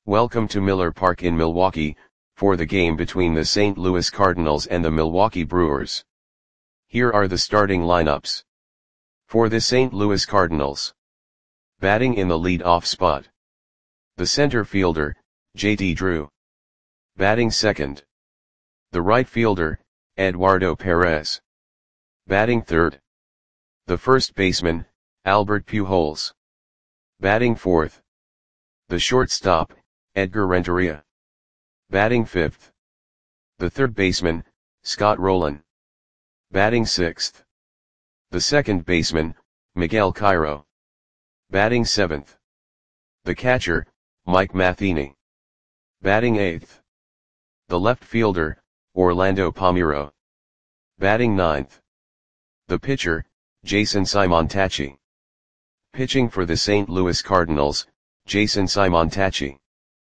Welcome to Miller Park in Milwaukee, for the game between the St. Louis Cardinals and the Milwaukee Brewers. Here are the starting lineups. For the St. Louis Cardinals. Batting in the lead-off spot. The center fielder, J.D. Drew. Batting second. The right fielder, Eduardo Perez. Batting third. The first baseman, Albert Pujols. Batting fourth. The shortstop, Edgar Renteria. Batting fifth. The third baseman, Scott Rolen. Batting sixth. The second baseman, Miguel Cairo. Batting seventh. The catcher, Mike Matheny. Batting eighth. The left fielder, Orlando Palmeiro. Batting ninth. The pitcher, Jason Simontacchi. Pitching for the St. Louis Cardinals, Jason Simontacchi.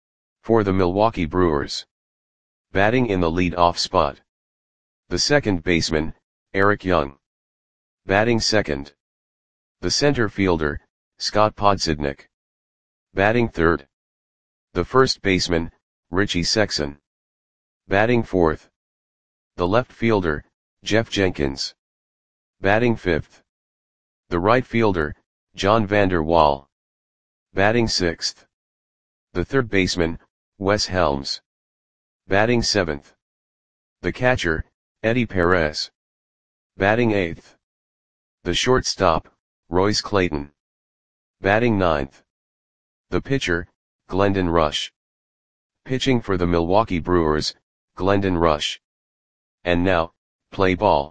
For the Milwaukee Brewers. Batting in the lead-off spot. The second baseman, Eric Young. Batting second. The center fielder, Scott Podsednik. Batting third. The first baseman, Richie Sexson. Batting fourth. The left fielder, Jeff Jenkins. Batting fifth. The right fielder, John Vander Wal. Batting sixth. The third baseman, Wes Helms. Batting seventh. The catcher, Eddie Perez. Batting eighth. The shortstop, Royce Clayton. Batting ninth. The pitcher, Glendon Rush. Pitching for the Milwaukee Brewers, Glendon Rush. And now, play ball.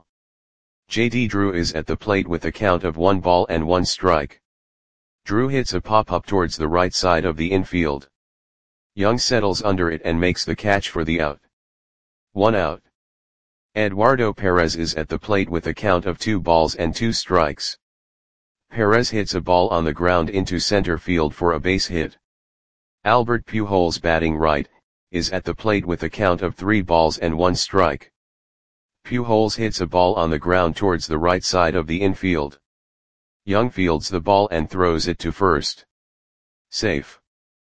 J.D. Drew is at the plate with a count of 1 ball and 1 strike. Drew hits a pop-up towards the right side of the infield. Young settles under it and makes the catch for the out. 1 out. Eduardo Perez is at the plate with a count of 2 balls and 2 strikes. Perez hits a ball on the ground into center field for a base hit. Albert Pujols, batting right, is at the plate with a count of 3 balls and 1 strike. Pujols hits a ball on the ground towards the right side of the infield. Young fields the ball and throws it to first. Safe.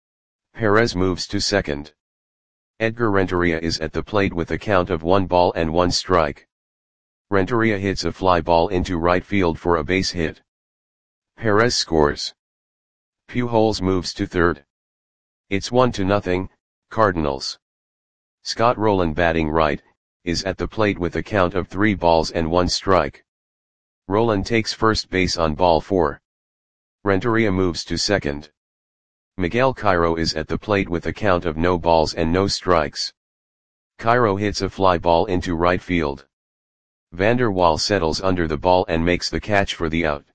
Perez moves to second. Edgar Renteria is at the plate with a count of 1 ball and 1 strike. Renteria hits a fly ball into right field for a base hit. Perez scores. Pujols moves to third. It's 1-0, Cardinals. Scott Rolen, batting right, is at the plate with a count of 3 balls and 1 strike. Rolen takes first base on ball 4. Renteria moves to second. Miguel Cairo is at the plate with a count of no balls and no strikes. Cairo hits a fly ball into right field. Vander Wal settles under the ball and makes the catch for the out.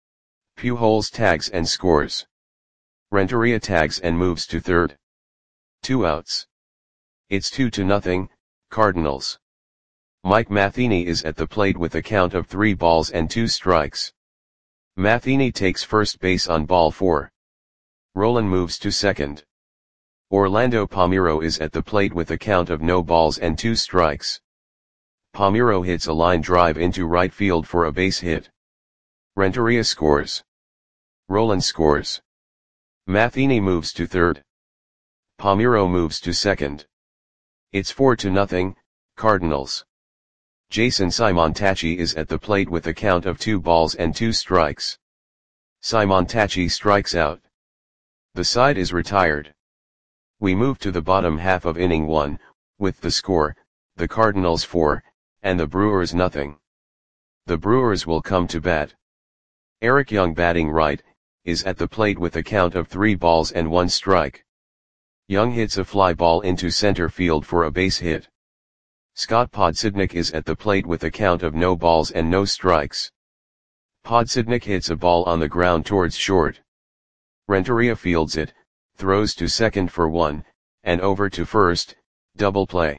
Pujols tags and scores. Renteria tags and moves to third. 2 outs. It's 2-0, Cardinals. Mike Matheny is at the plate with a count of 3 balls and 2 strikes. Matheny takes first base on ball 4. Rolen moves to second. Orlando Palmeiro is at the plate with a count of no balls and 2 strikes. Palmeiro hits a line drive into right field for a base hit. Renteria scores. Rolen scores. Matheny moves to third. Palmeiro moves to second. It's 4-0, Cardinals. Jason Simontacchi is at the plate with a count of 2 balls and 2 strikes. Simontacchi strikes out. The side is retired. We move to the bottom half of inning 1, with the score, the Cardinals 4, and the Brewers nothing. The Brewers will come to bat. Eric Young, batting right, is at the plate with a count of 3 balls and 1 strike. Young hits a fly ball into center field for a base hit. Scott Podsednik is at the plate with a count of no balls and no strikes. Podsednik hits a ball on the ground towards short. Renteria fields it, throws to second for 1, and over to first, double play.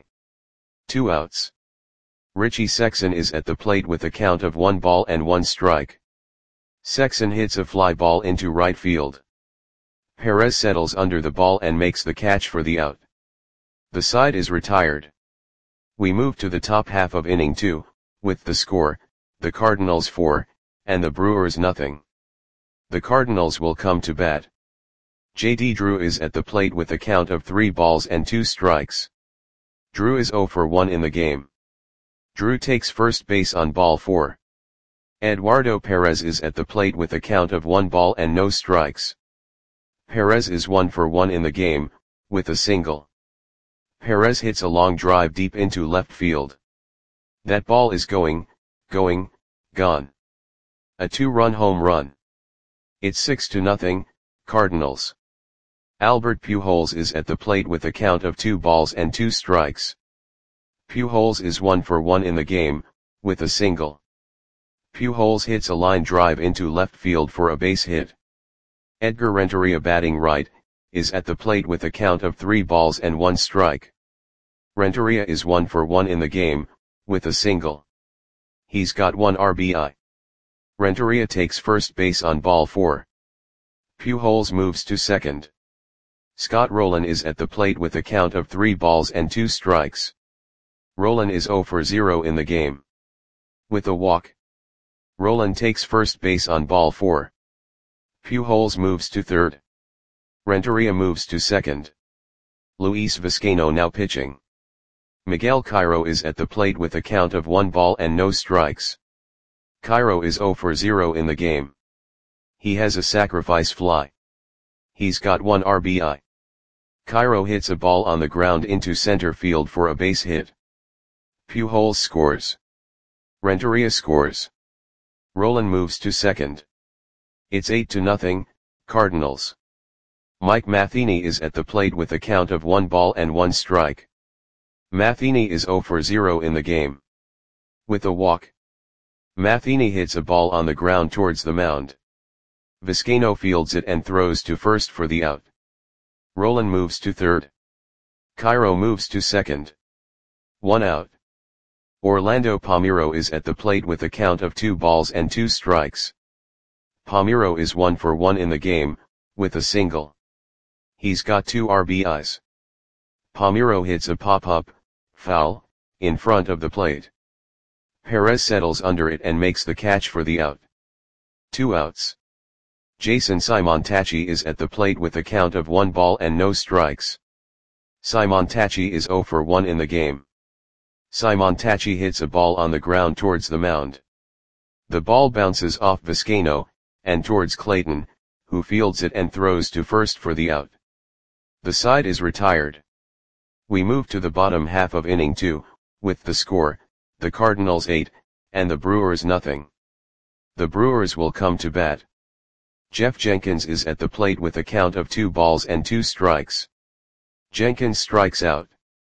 2 outs. Richie Sexson is at the plate with a count of 1 ball and 1 strike. Sexson hits a fly ball into right field. Perez settles under the ball and makes the catch for the out. The side is retired. We move to the top half of inning 2, with the score, the Cardinals 4, and the Brewers nothing. The Cardinals will come to bat. J.D. Drew is at the plate with a count of 3 balls and 2 strikes. Drew is 0 for 1 in the game. Drew takes first base on ball 4. Eduardo Perez is at the plate with a count of 1 ball and no strikes. Perez is 1 for 1 in the game, with a single. Perez hits a long drive deep into left field. That ball is gone. A 2-run home run. It's 6-0, Cardinals. Albert Pujols is at the plate with a count of 2 balls and 2 strikes. Pujols is 1 for 1 in the game, with a single. Pujols hits a line drive into left field for a base hit. Edgar Renteria, batting right, is at the plate with a count of 3 balls and 1 strike. Renteria is 1 for 1 in the game, with a single. He's got 1 RBI. Renteria takes first base on ball 4. Pujols moves to second. Scott Rolen is at the plate with a count of 3 balls and 2 strikes. Rolen is 0 for 0 in the game. With a walk. Rolen takes first base on ball 4. Pujols moves to third. Renteria moves to second. Luis Vizcaino now pitching. Miguel Cairo is at the plate with a count of 1 ball and no strikes. Cairo is 0 for 0 in the game. He has a sacrifice fly. He's got 1 RBI. Cairo hits a ball on the ground into center field for a base hit. Pujols scores. Renteria scores. Rolen moves to second. It's 8-0, Cardinals. Mike Matheny is at the plate with a count of 1 ball and 1 strike. Matheny is 0 for 0 in the game. With a walk. Matheny hits a ball on the ground towards the mound. Vizcaino fields it and throws to first for the out. Rolen moves to third. Cairo moves to second. 1 out. Orlando Palmeiro is at the plate with a count of 2 balls and 2 strikes. Palmeiro is 1 for 1 in the game, with a single. He's got 2 RBIs. Palmeiro hits a pop-up, foul, in front of the plate. Perez settles under it and makes the catch for the out. 2 outs. Jason Simontacchi is at the plate with a count of 1 ball and no strikes. Simontacchi is 0 for 1 in the game. Simontacchi hits a ball on the ground towards the mound. The ball bounces off Vizcaino, and towards Clayton, who fields it and throws to first for the out. The side is retired. We move to the bottom half of inning 2, with the score, the Cardinals 8, and the Brewers nothing. The Brewers will come to bat. Jeff Jenkins is at the plate with a count of 2 balls and 2 strikes. Jenkins strikes out.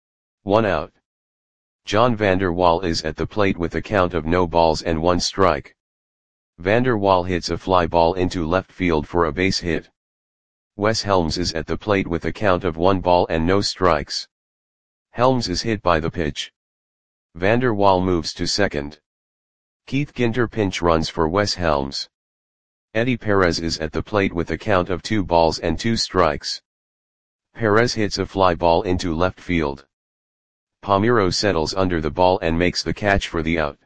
1 out. John Vander Wal is at the plate with a count of no balls and 1 strike. Vander Wal hits a fly ball into left field for a base hit. Wes Helms is at the plate with a count of 1 ball and no strikes. Helms is hit by the pitch. Vander Wal moves to second. Keith Ginter pinch runs for Wes Helms. Eddie Perez is at the plate with a count of 2 balls and 2 strikes. Perez hits a fly ball into left field. Palmeiro settles under the ball and makes the catch for the out.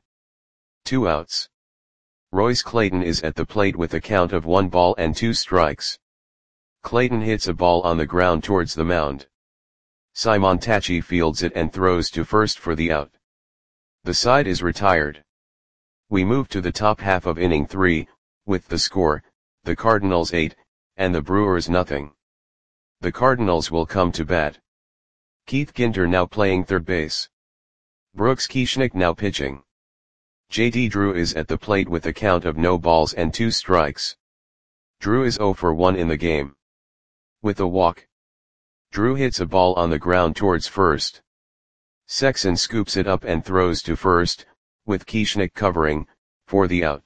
2 outs. Royce Clayton is at the plate with a count of 1 ball and 2 strikes. Clayton hits a ball on the ground towards the mound. Simontacchi fields it and throws to first for the out. The side is retired. We move to the top half of inning 3, with the score, the Cardinals 8, and the Brewers nothing. The Cardinals will come to bat. Keith Ginter now playing third base. Brooks Kieschnick now pitching. J.D. Drew is at the plate with a count of no balls and 2 strikes. Drew is 0 for 1 in the game. With a walk. Drew hits a ball on the ground towards first. Sexson scoops it up and throws to first, with Kieschnick covering, for the out.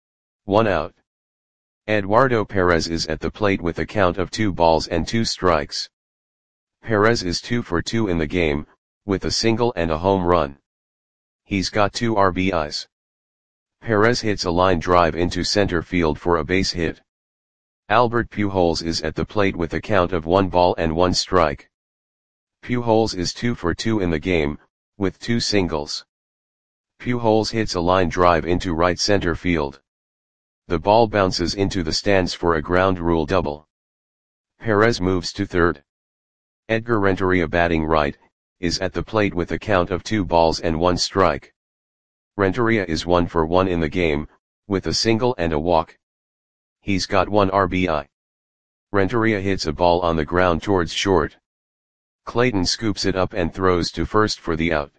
1 out. Eduardo Perez is at the plate with a count of 2 balls and 2 strikes. Perez is 2 for 2 in the game, with a single and a home run. He's got 2 RBIs. Perez hits a line drive into center field for a base hit. Albert Pujols is at the plate with a count of 1 ball and 1 strike. Pujols is 2 for 2 in the game, with 2 singles. Pujols hits a line drive into right center field. The ball bounces into the stands for a ground rule double. Perez moves to third. Edgar Renteria batting right, is at the plate with a count of 2 balls and 1 strike. Renteria is 1 for 1 in the game, with a single and a walk. He's got 1 RBI. Renteria hits a ball on the ground towards short. Clayton scoops it up and throws to first for the out.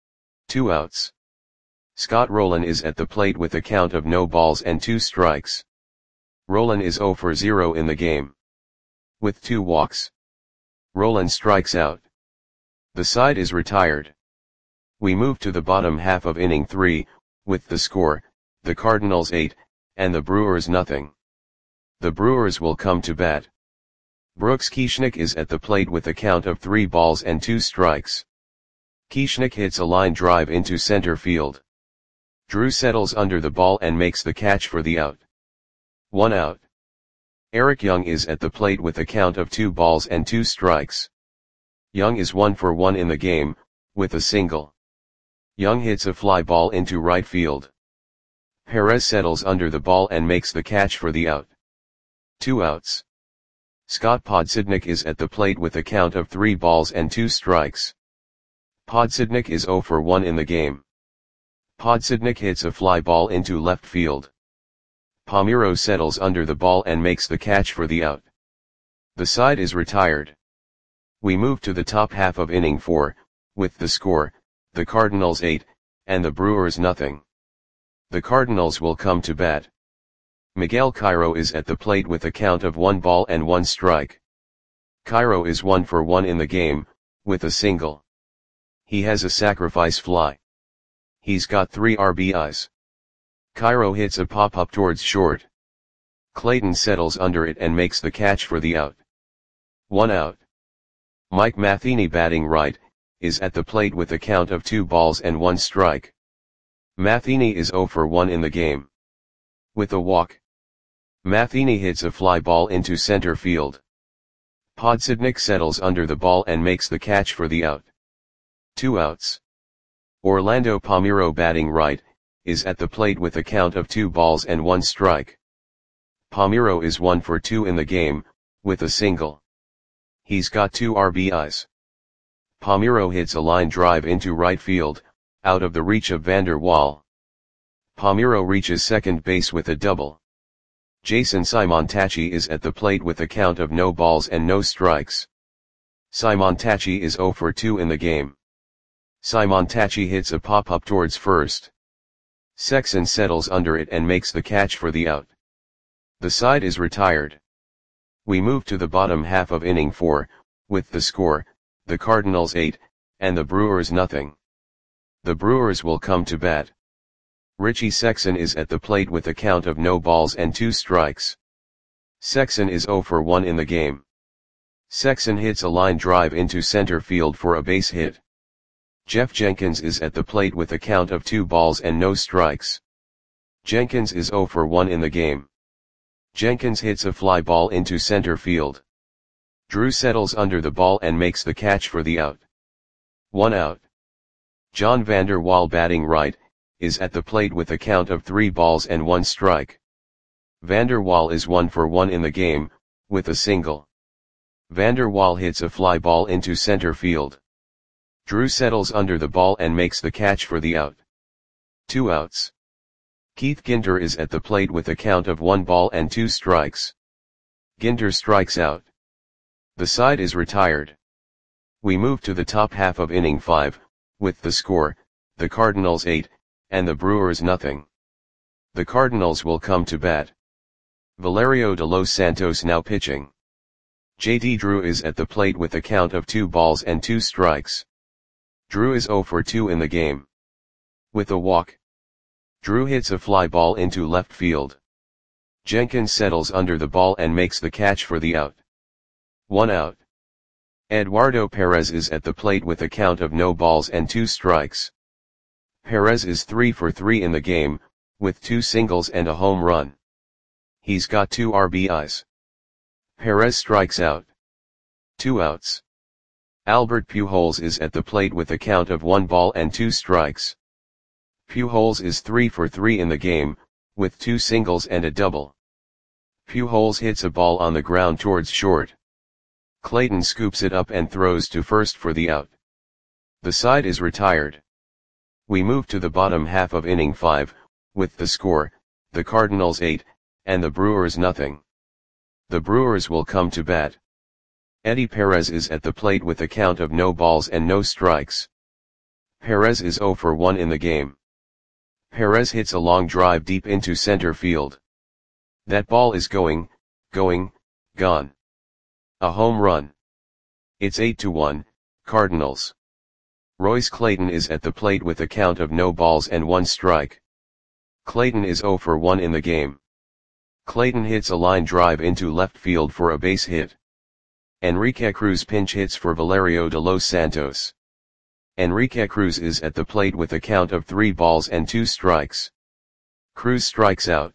2 outs. Scott Rolen is at the plate with a count of no balls and 2 strikes. Rolen is 0 for 0 in the game. With 2 walks. Rolen strikes out. The side is retired. We move to the bottom half of inning 3, with the score, the Cardinals 8, and the Brewers nothing. The Brewers will come to bat. Brooks Kieschnick is at the plate with a count of 3 balls and 2 strikes. Kieschnick hits a line drive into center field. Drew settles under the ball and makes the catch for the out. 1 out. Eric Young is at the plate with a count of 2 balls and 2 strikes. Young is 1 for 1 in the game, with a single. Young hits a fly ball into right field. Perez settles under the ball and makes the catch for the out. 2 outs. Scott Podsednik is at the plate with a count of 3 balls and 2 strikes. Podsednik is 0 for 1 in the game. Podsednik hits a fly ball into left field. Palmeiro settles under the ball and makes the catch for the out. The side is retired. We move to the top half of inning 4, with the score, the Cardinals 8, and the Brewers nothing. The Cardinals will come to bat. Miguel Cairo is at the plate with a count of 1 ball and 1 strike. Cairo is 1 for 1 in the game, with a single. He has a sacrifice fly. He's got 3 RBIs. Cairo hits a pop-up towards short. Clayton settles under it and makes the catch for the out. 1 out. Mike Matheny batting right, is at the plate with a count of 2 balls and 1 strike. Matheny is 0 for 1 in the game. With a walk. Matheny hits a fly ball into center field. Podsednik settles under the ball and makes the catch for the out. 2 outs. Orlando Palmeiro batting right, is at the plate with a count of 2 balls and 1 strike. Palmeiro is 1 for 2 in the game, with a single. He's got 2 RBIs. Palmeiro hits a line drive into right field, out of the reach of Vander Waal. Palmeiro reaches second base with a double. Jason Simontacchi is at the plate with a count of no balls and no strikes. Simontacchi is 0 for 2 in the game. Simontacchi hits a pop-up towards first. Sexson settles under it and makes the catch for the out. The side is retired. We move to the bottom half of inning 4, with the score, the Cardinals 8, and the Brewers nothing. The Brewers will come to bat. Richie Sexson is at the plate with a count of no balls and 2 strikes. Sexson is 0 for 1 in the game. Sexson hits a line drive into center field for a base hit. Jeff Jenkins is at the plate with a count of 2 balls and no strikes. Jenkins is 0 for 1 in the game. Jenkins hits a fly ball into center field. Drew settles under the ball and makes the catch for the out. 1 out. John Vander Waal batting right, is at the plate with a count of 3 balls and 1 strike. Vander Waal is 1 for 1 in the game, with a single. Vander Waal hits a fly ball into center field. Drew settles under the ball and makes the catch for the out. 2 outs. Keith Ginter is at the plate with a count of 1 ball and 2 strikes. Ginter strikes out. The side is retired. We move to the top half of inning 5, with the score, the Cardinals 8, and the Brewers nothing. The Cardinals will come to bat. Valerio de Los Santos now pitching. J.D. Drew is at the plate with a count of 2 balls and 2 strikes. Drew is 0 for 2 in the game. With a walk. Drew hits a fly ball into left field. Jenkins settles under the ball and makes the catch for the out. 1 out. Eduardo Perez is at the plate with a count of no balls and 2 strikes. Perez is 3 for 3 in the game, with 2 singles and a home run. He's got 2 RBIs. Perez strikes out. 2 outs. Albert Pujols is at the plate with a count of 1 ball and 2 strikes. Pujols is 3 for 3 in the game, with 2 singles and a double. Pujols hits a ball on the ground towards short. Clayton scoops it up and throws to first for the out. The side is retired. We move to the bottom half of inning 5, with the score, the Cardinals 8, and the Brewers nothing. The Brewers will come to bat. Eddie Perez is at the plate with a count of no balls and no strikes. Perez is 0 for 1 in the game. Perez hits a long drive deep into center field. That ball is going, gone. A home run. It's 8-1, Cardinals. Royce Clayton is at the plate with a count of no balls and 1 strike. Clayton is 0 for 1 in the game. Clayton hits a line drive into left field for a base hit. Enrique Cruz pinch hits for Valerio de los Santos. Enrique Cruz is at the plate with a count of 3 balls and 2 strikes. Cruz strikes out.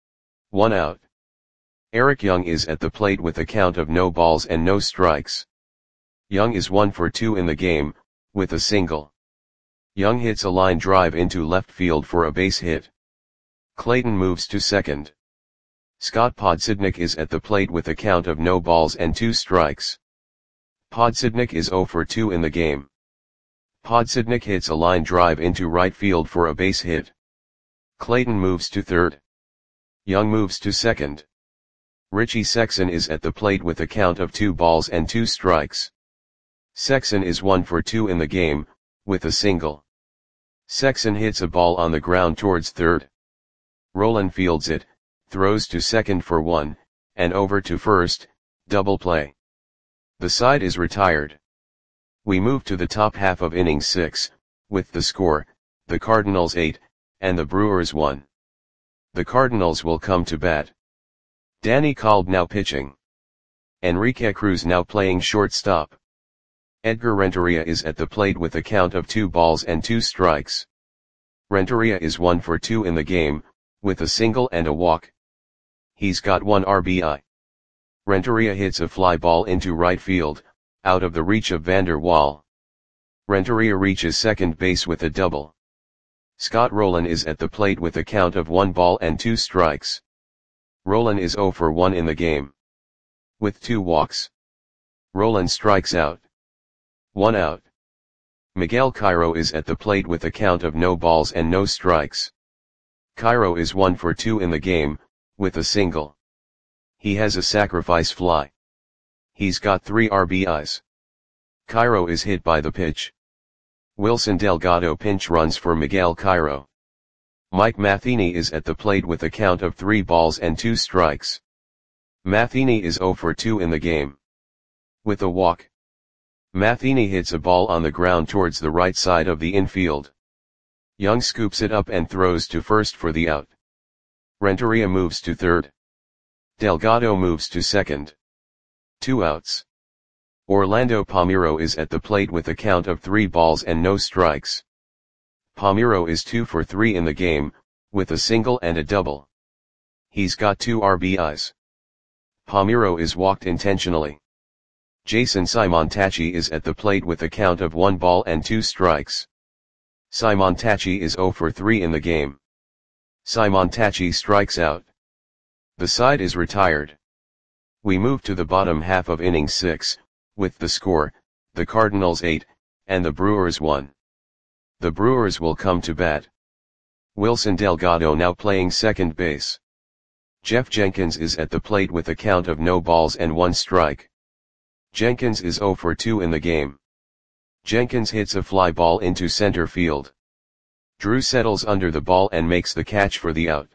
1 out. Eric Young is at the plate with a count of no balls and no strikes. Young is 1 for 2 in the game, with a single. Young hits a line drive into left field for a base hit. Clayton moves to second. Scott Podsednik is at the plate with a count of no balls and 2 strikes. Podsednik is 0 for 2 in the game. Podsednik hits a line drive into right field for a base hit. Clayton moves to third. Young moves to second. Richie Sexson is at the plate with a count of 2 balls and 2 strikes. Sexson is 1 for 2 in the game, with a single. Sexson hits a ball on the ground towards third. Rolen fields it, throws to second for 1, and over to first, double play. The side is retired. We move to the top half of inning 6, with the score, the Cardinals 8, and the Brewers 1. The Cardinals will come to bat. Danny Kolb now pitching. Enrique Cruz now playing shortstop. Edgar Renteria is at the plate with a count of 2 balls and 2 strikes. Renteria is 1 for 2 in the game, with a single and a walk. He's got 1 RBI. Renteria hits a fly ball into right field, out of the reach of Vander Waal. Renteria reaches second base with a double. Scott Rolen is at the plate with a count of 1 ball and 2 strikes. Rolen is 0 for 1 in the game. With 2 walks. Rolen strikes out. 1 out. Miguel Cairo is at the plate with a count of no balls and no strikes. Cairo is 1 for 2 in the game, with a single. He has a sacrifice fly. He's got 3 RBIs. Cairo is hit by the pitch. Wilson Delgado pinch runs for Miguel Cairo. Mike Matheny is at the plate with a count of 3 balls and 2 strikes. Matheny is 0 for 2 in the game. With a walk. Matheny hits a ball on the ground towards the right side of the infield. Young scoops it up and throws to first for the out. Renteria moves to third. Delgado moves to second. 2 outs. Orlando Palmeiro is at the plate with a count of 3 balls and no strikes. Palmeiro is 2 for 3 in the game, with a single and a double. He's got 2 RBIs. Palmeiro is walked intentionally. Jason Simontacchi is at the plate with a count of 1 ball and 2 strikes. Simontacchi is 0 for 3 in the game. Simontacchi strikes out. The side is retired. We move to the bottom half of inning 6, with the score, the Cardinals 8, and the Brewers 1. The Brewers will come to bat. Wilson Delgado now playing second base. Jeff Jenkins is at the plate with a count of no balls and 1 strike. Jenkins is 0 for 2 in the game. Jenkins hits a fly ball into center field. Drew settles under the ball and makes the catch for the out.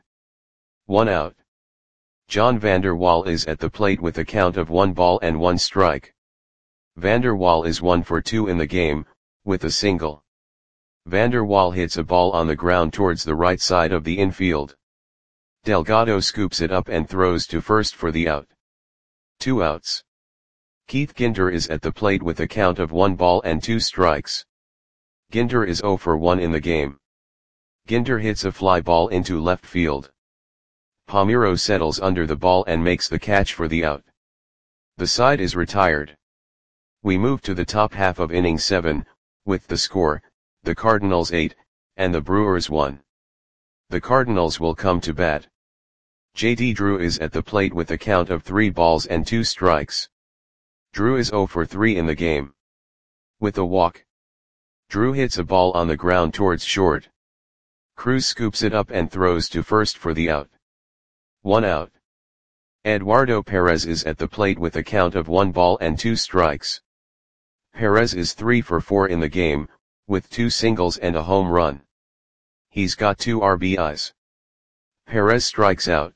1 out. John Vander Waal is at the plate with a count of 1 ball and 1 strike. Vander Waal is 1 for 2 in the game, with a single. Vander Waal hits a ball on the ground towards the right side of the infield. Delgado scoops it up and throws to first for the out. 2 outs. Keith Ginter is at the plate with a count of 1 ball and 2 strikes. Ginter is 0 for 1 in the game. Ginter hits a fly ball into left field. Palmeiro settles under the ball and makes the catch for the out. The side is retired. We move to the top half of inning 7, with the score, the Cardinals 8, and the Brewers 1. The Cardinals will come to bat. J.D. Drew is at the plate with a count of 3 balls and 2 strikes. Drew is 0 for 3 in the game. With a walk, Drew hits a ball on the ground towards short. Cruz scoops it up and throws to first for the out. 1 out. Eduardo Perez is at the plate with a count of 1 ball and 2 strikes. Perez is 3 for 4 in the game, with 2 singles and a home run. He's got 2 RBIs. Perez strikes out.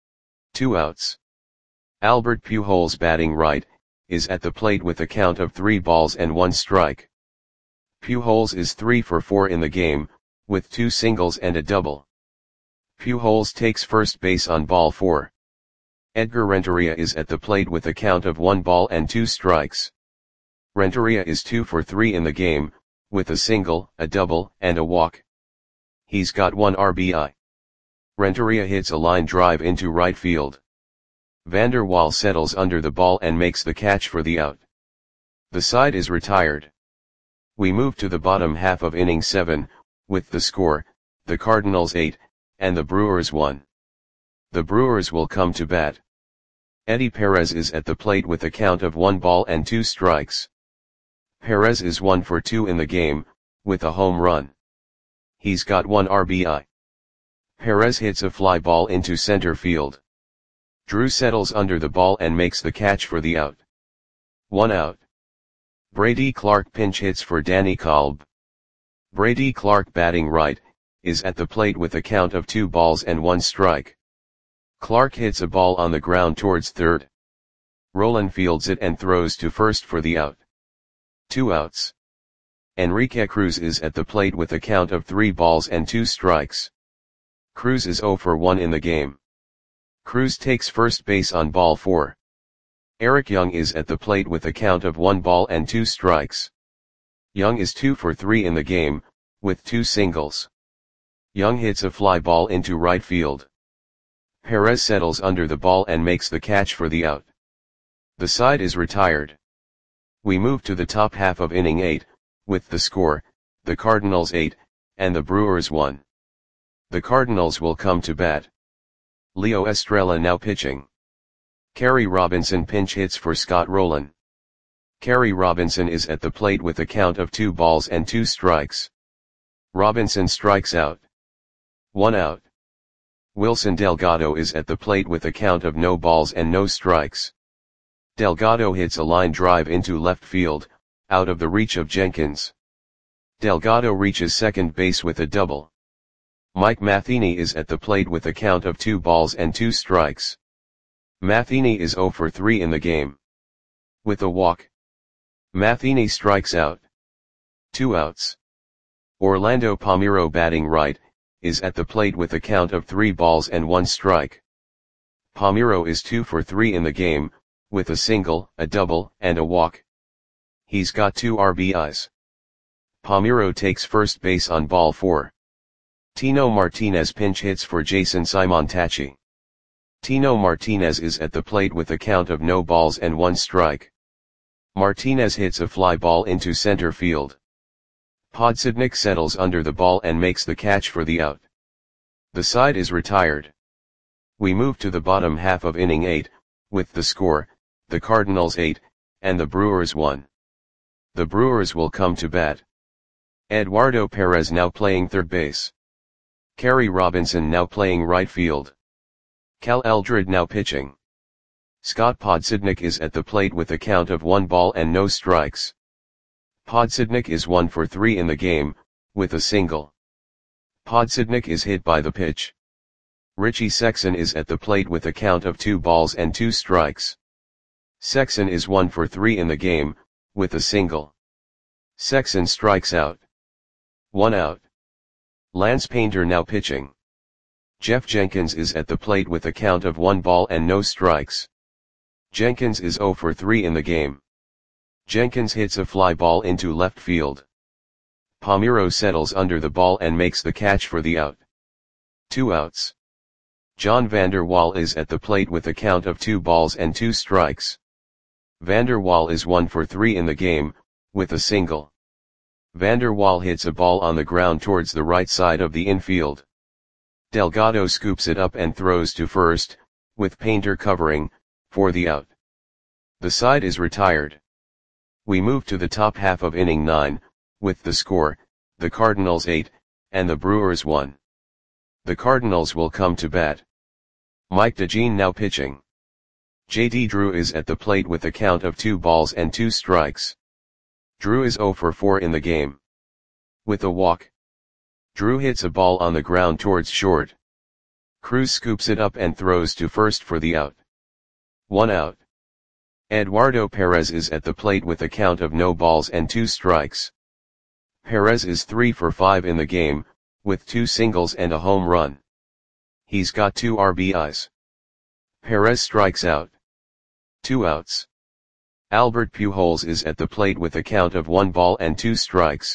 2 outs. Albert Pujols, batting right, is at the plate with a count of 3 balls and 1 strike. Pujols is 3 for 4 in the game, with 2 singles and a double. Pujols takes first base on ball 4. Edgar Renteria is at the plate with a count of 1 ball and 2 strikes. Renteria is 2 for 3 in the game, with a single, a double, and a walk. He's got 1 RBI. Renteria hits a line drive into right field. Vander Waal settles under the ball and makes the catch for the out. The side is retired. We move to the bottom half of inning 7, with the score, the Cardinals 8, and the Brewers 1. The Brewers will come to bat. Eddie Perez is at the plate with a count of 1 ball and 2 strikes. Perez is 1 for 2 in the game, with a home run. He's got 1 RBI. Perez hits a fly ball into center field. Drew settles under the ball and makes the catch for the out. 1 out. Brady Clark pinch hits for Danny Kolb. Brady Clark, batting right, is at the plate with a count of 2 balls and 1 strike. Clark hits a ball on the ground towards third. Roland fields it and throws to first for the out. 2 outs. Enrique Cruz is at the plate with a count of 3 balls and 2 strikes. Cruz is 0 for 1 in the game. Cruz takes first base on ball 4. Eric Young is at the plate with a count of 1 ball and 2 strikes. Young is 2 for 3 in the game, with 2 singles. Young hits a fly ball into right field. Perez settles under the ball and makes the catch for the out. The side is retired. We move to the top half of inning 8, with the score, the Cardinals 8, and the Brewers 1. The Cardinals will come to bat. Leo Estrella now pitching. Kerry Robinson pinch hits for Scott Rowland. Kerry Robinson is at the plate with a count of 2 balls and 2 strikes. Robinson strikes out. 1 out. Wilson Delgado is at the plate with a count of no balls and no strikes. Delgado hits a line drive into left field, out of the reach of Jenkins. Delgado reaches second base with a double. Mike Matheny is at the plate with a count of 2 balls and 2 strikes. Matheny is 0 for 3 in the game. With a walk, Matheny strikes out. 2 outs. Orlando Palmeiro, batting right, is at the plate with a count of 3 balls and 1 strike. Palmeiro is 2 for 3 in the game, with a single, a double, and a walk. He's got 2 RBIs. Palmeiro takes first base on ball 4. Tino Martinez pinch hits for Jason Simontacchi. Tino Martinez is at the plate with a count of no balls and 1 strike. Martinez hits a fly ball into center field. Podsednik settles under the ball and makes the catch for the out. The side is retired. We move to the bottom half of inning 8, with the score, the Cardinals 8, and the Brewers 1. The Brewers will come to bat. Eduardo Perez now playing third base. Kerry Robinson now playing right field. Cal Eldred now pitching. Scott Podsednik is at the plate with a count of 1 ball and no strikes. Podsednik is 1 for 3 in the game, with a single. Podsednik is hit by the pitch. Richie Sexson is at the plate with a count of 2 balls and 2 strikes. Sexson is 1 for 3 in the game, with a single. Sexson strikes out. 1 out. Lance Painter now pitching. Jeff Jenkins is at the plate with a count of 1 ball and no strikes. Jenkins is 0 for 3 in the game. Jenkins hits a fly ball into left field. Palmeiro settles under the ball and makes the catch for the out. 2 outs. John Vander Waal is at the plate with a count of 2 balls and 2 strikes. Vander Waal is 1 for 3 in the game, with a single. Vander Waal hits a ball on the ground towards the right side of the infield. Delgado scoops it up and throws to first, with Painter covering, for the out. The side is retired. We move to the top half of inning 9, with the score, the Cardinals 8, and the Brewers 1. The Cardinals will come to bat. Mike DeJean now pitching. J.D. Drew is at the plate with a count of 2 balls and 2 strikes. Drew is 0 for 4 in the game. With a walk, Drew hits a ball on the ground towards short. Cruz scoops it up and throws to first for the out. 1 out. Eduardo Perez is at the plate with a count of no balls and 2 strikes. Perez is 3 for 5 in the game, with 2 singles and a home run. He's got 2 RBIs. Perez strikes out. 2 outs. Albert Pujols is at the plate with a count of 1 ball and 2 strikes.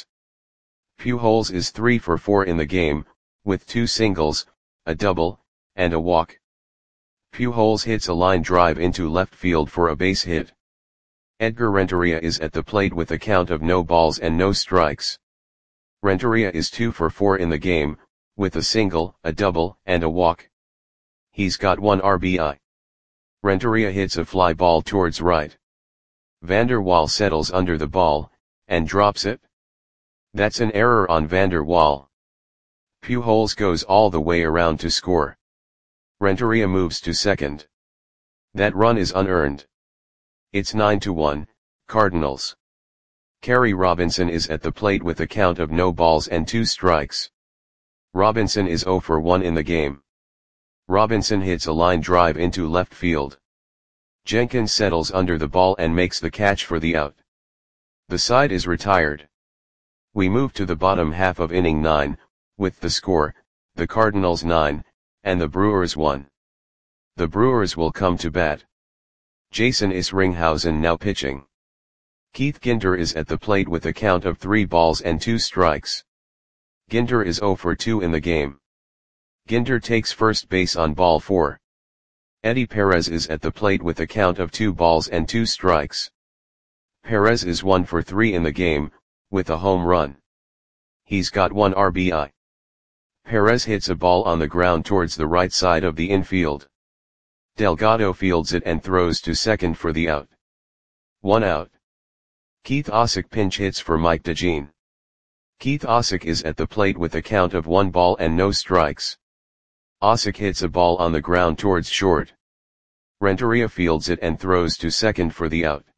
Pujols is 3 for 4 in the game, with 2 singles, a double, and a walk. Pujols hits a line drive into left field for a base hit. Edgar Renteria is at the plate with a count of no balls and no strikes. Renteria is 2 for 4 in the game, with a single, a double, and a walk. He's got 1 RBI. Renteria hits a fly ball towards right. Vander Waal settles under the ball, and drops it. That's an error on Vander Waal. Pujols goes all the way around to score. Renteria moves to second. That run is unearned. It's 9-1, Cardinals. Kerry Robinson is at the plate with a count of no balls and 2 strikes. Robinson is 0 for 1 in the game. Robinson hits a line drive into left field. Jenkins settles under the ball and makes the catch for the out. The side is retired. We move to the bottom half of inning 9, with the score, the Cardinals 9, and the Brewers 1. The Brewers will come to bat. Jason Isringhausen now pitching. Keith Ginter is at the plate with a count of 3 balls and 2 strikes. Ginter is 0 for 2 in the game. Ginter takes first base on ball 4. Eddie Perez is at the plate with a count of 2 balls and 2 strikes. Perez is 1 for 3 in the game, with a home run. He's got 1 RBI. Perez hits a ball on the ground towards the right side of the infield. Delgado fields it and throws to second for the out. 1 out. Keith Osick pinch hits for Mike DeJean. Keith Osick is at the plate with a count of 1 ball and no strikes. Osick hits a ball on the ground towards short. Renteria fields it and throws to second for the out.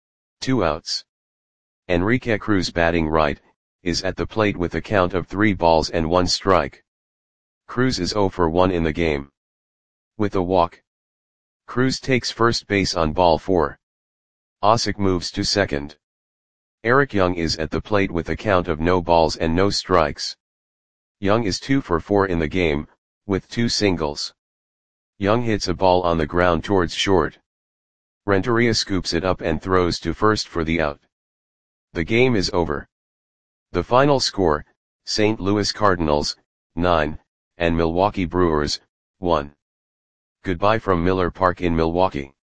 2 outs. Enrique Cruz batting right, is at the plate with a count of 3 balls and 1 strike. Cruz is 0 for 1 in the game. With a walk, Cruz takes first base on ball 4. Osick moves to second. Eric Young is at the plate with a count of no balls and no strikes. Young is 2 for 4 in the game, with 2 singles. Young hits a ball on the ground towards short. Renteria scoops it up and throws to first for the out. The game is over. The final score, St. Louis Cardinals, 9, and Milwaukee Brewers, 1. Goodbye from Miller Park in Milwaukee.